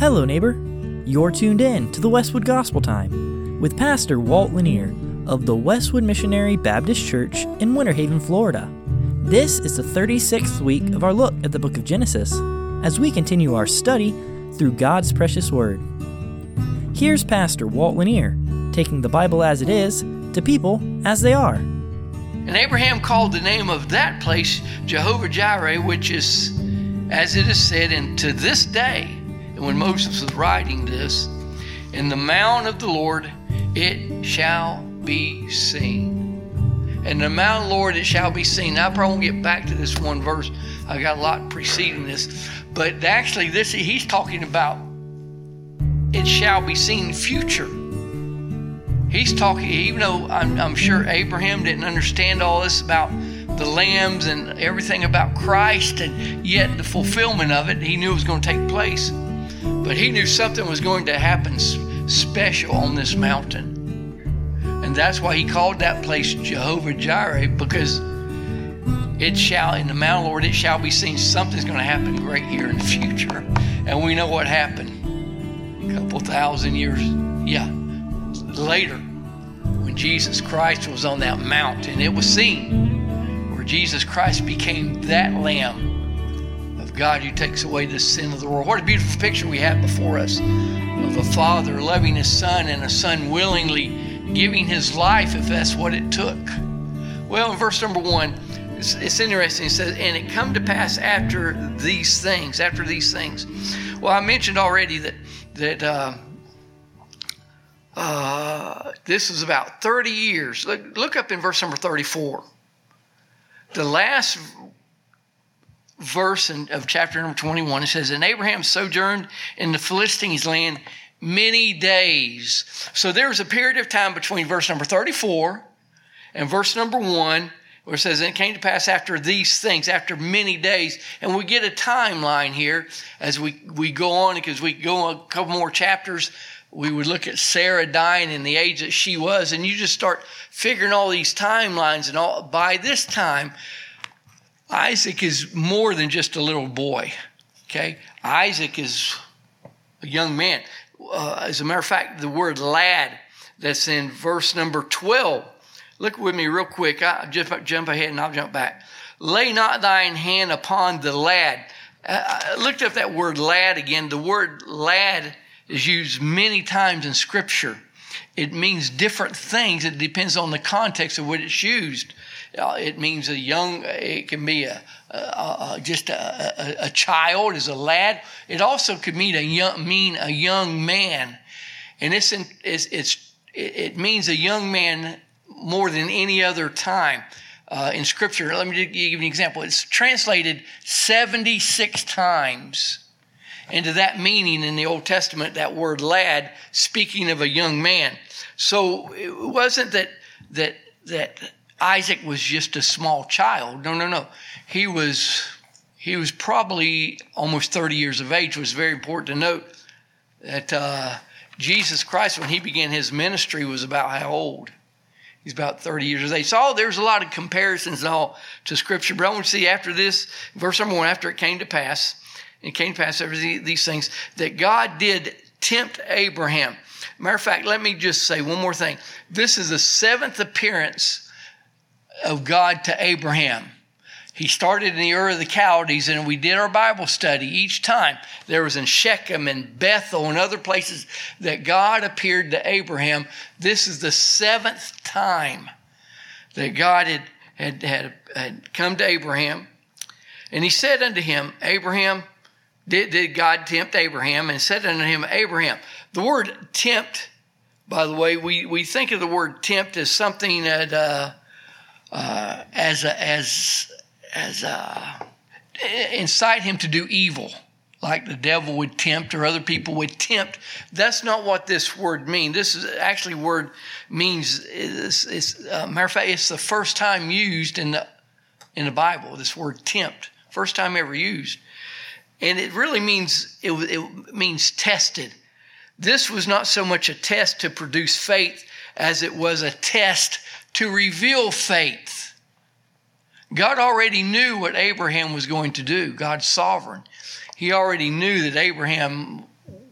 Hello, neighbor. You're tuned in to the Westwood Gospel Time with Pastor Walt Lanier of the Westwood Missionary Baptist Church in Winter Haven, Florida. This is the 36th week of our look at the book of Genesis as we continue our study through God's precious Word. Here's Pastor Walt Lanier taking the Bible as it is to people as they are. And Abraham called the name of that place Jehovah-Jireh, which is, as it is said, and to this day, and when Moses was writing this, in the mount of the Lord it shall be seen. In the mount of the Lord it shall be seen. Now, I probably won't get back to this one verse. I got a lot preceding this. But actually, he's talking about it shall be seen future. He's talking, even though I'm sure Abraham didn't understand all this about the lambs and everything about Christ, and yet the fulfillment of it, he knew it was going to take place. But he knew something was going to happen special on this mountain. And that's why he called that place Jehovah-Jireh, because it shall, in the Mount of the Lord, it shall be seen. Something's going to happen great here in the future. And we know what happened a couple thousand years, later, when Jesus Christ was on that mount, and it was seen where Jesus Christ became that Lamb of God who takes away the sin of the world. What a beautiful picture we have before us of a father loving his son, and a son willingly giving his life if that's what it took. Well, in verse number 1, it's interesting. It says, and it come to pass after these things. Well, I mentioned already that this is about 30 years. Look up in verse number 34. The last verse of chapter number 21, it says, and Abraham sojourned in the Philistines' land many days. So there was a period of time between verse number 34 and verse number 1, where it says, and it came to pass after these things, after many days. And we get a timeline here as we go on, because we go a couple more chapters. We would look at Sarah dying in the age that she was, and you just start figuring all these timelines. And all. By this time, Isaac is more than just a little boy, okay? Isaac is a young man. As a matter of fact, the word lad that's in verse number 12, look with me real quick. I'll just jump ahead and I'll jump back. Lay not thine hand upon the lad. I looked up that word lad again. The word lad is used many times in Scripture. It means different things. It depends on the context of what it's used. It means a young. It can be just a child as a lad. It also could mean a young man, and it means a young man more than any other time in Scripture. Let me give you an example. It's translated 76 times into that meaning in the Old Testament, that word lad, speaking of a young man. So it wasn't that Isaac was just a small child. No. He was probably almost 30 years of age. It was very important to note that Jesus Christ, when he began his ministry, was about how old? He's about 30 years of age. So there's a lot of comparisons and all to Scripture. But I want to see after this, verse number 1, after it came to pass, after these things, that God did tempt Abraham. Matter of fact, let me just say one more thing. This is the 7th appearance of God to Abraham. He started in the Ur of the Chaldees, and we did our Bible study each time. There was in Shechem and Bethel and other places that God appeared to Abraham. This is the 7th time that God had come to Abraham. And he said unto him, Abraham, did God tempt Abraham, and said unto him, Abraham. The word tempt, by the way, we think of the word tempt as something that incite him to do evil, like the devil would tempt or other people would tempt. That's not what this word means. This is actually word means. Matter of fact, it's the first time used in the Bible. This word tempt, first time ever used. And it really means, it means tested. This was not so much a test to produce faith as it was a test to reveal faith. God already knew what Abraham was going to do. God's sovereign. He already knew that Abraham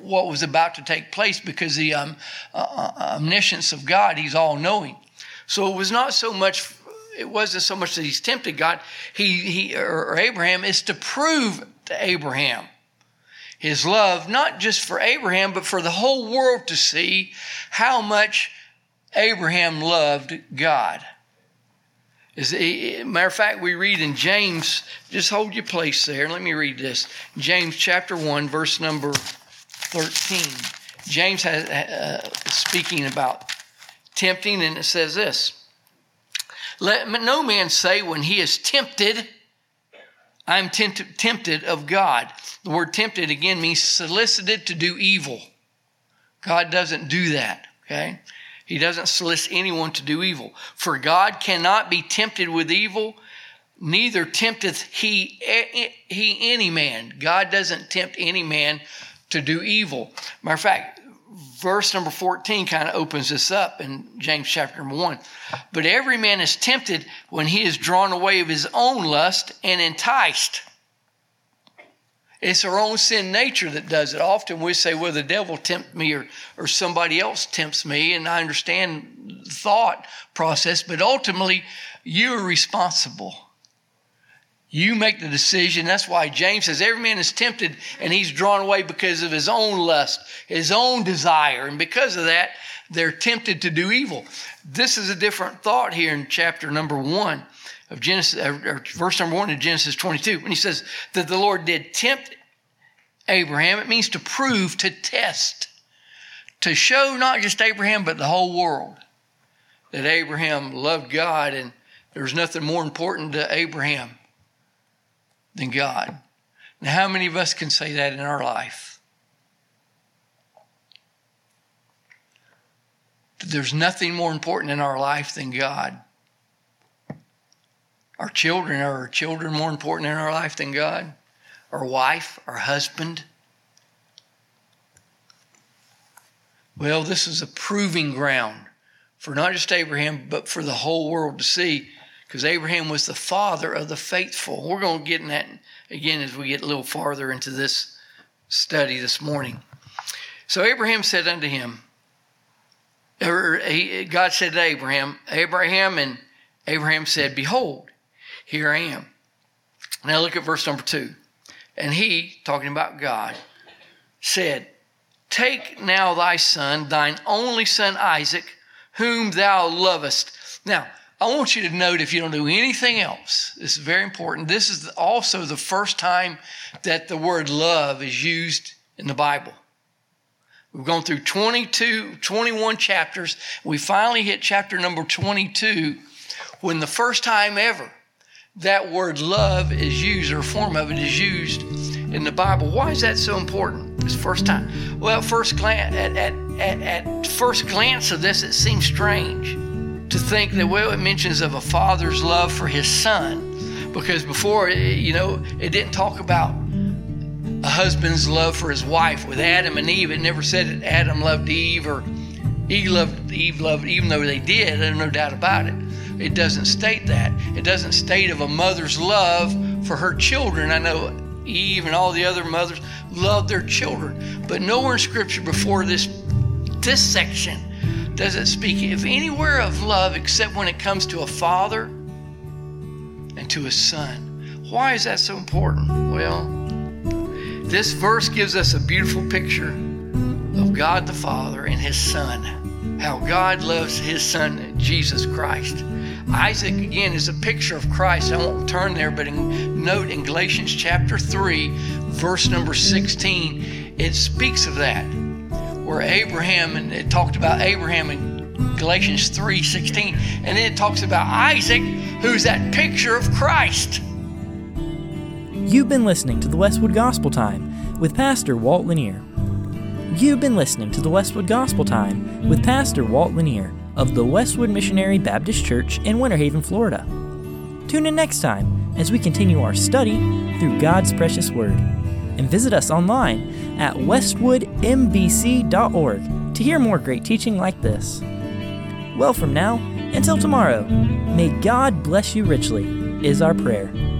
what was about to take place because the omniscience of God, he's all-knowing. So it wasn't so much that he's tempted God. Or Abraham is to prove to Abraham his love, not just for Abraham, but for the whole world to see how much Abraham loved God. As a matter of fact, we read in James, just hold your place there. Let me read this. James chapter 1, verse number 13. James has speaking about tempting, and it says this. Let no man say when he is tempted, I'm tempted of God. The word tempted, again, means solicited to do evil. God doesn't do that, okay? He doesn't solicit anyone to do evil. For God cannot be tempted with evil, neither tempteth he any man. God doesn't tempt any man to do evil. Matter of fact, verse number 14 kind of opens this up in James chapter number 1. But every man is tempted when he is drawn away of his own lust and enticed. It's our own sin nature that does it. Often we say, well, the devil tempts me or somebody else tempts me, and I understand the thought process, but ultimately you're responsible. You make the decision. That's why James says every man is tempted and he's drawn away because of his own lust, his own desire. And because of that, they're tempted to do evil. This is a different thought here in chapter number 1 of Genesis, or verse number 1 of Genesis 22. When he says that the Lord did tempt Abraham, it means to prove, to test, to show not just Abraham, but the whole world that Abraham loved God and there's nothing more important to Abraham than God. Now, how many of us can say that in our life? There's nothing more important in our life than God. Are our children more important in our life than God? Our wife, our husband? Well, this is a proving ground for not just Abraham, but for the whole world to see, because Abraham was the father of the faithful. We're going to get in that again as we get a little farther into this study this morning. So Abraham said unto him, God said to Abraham, and Abraham said, behold, here I am. Now look at verse number 2. And he, talking about God, said, take now thy son, thine only son Isaac, whom thou lovest. Now, I want you to note, if you don't do anything else, this is very important. This is also the first time that the word love is used in the Bible. We've gone through 21 chapters. We finally hit chapter number 22 when the first time ever that word love is used, or a form of it is used in the Bible. Why is that so important? This first time. Well, at first glance of this, it seems strange to think that, well, it mentions of a father's love for his son, because before, it didn't talk about a husband's love for his wife. With Adam and Eve, it never said that Adam loved Eve or Eve loved, even though they did. There's no doubt about it. It doesn't state that. It doesn't state of a mother's love for her children. I know Eve and all the other mothers loved their children, but nowhere in Scripture before this section does it speak, if anywhere, of love except when it comes to a father and to a son. Why is that so important? Well, this verse gives us a beautiful picture of God the Father and his Son, how God loves his Son, Jesus Christ. Isaac, again, is a picture of Christ. I won't turn there, but note in Galatians chapter 3, verse number 16, it speaks of that, where Abraham, and it talked about Abraham in Galatians 3:16, and then it talks about Isaac, who's that picture of Christ. You've been listening to the Westwood Gospel Time with Pastor Walt Lanier. You've been listening to the Westwood Gospel Time with Pastor Walt Lanier of the Westwood Missionary Baptist Church in Winter Haven, Florida. Tune in next time as we continue our study through God's precious Word. And visit us online at westwoodmbc.org to hear more great teaching like this. Well, from now until tomorrow, may God bless you richly, is our prayer.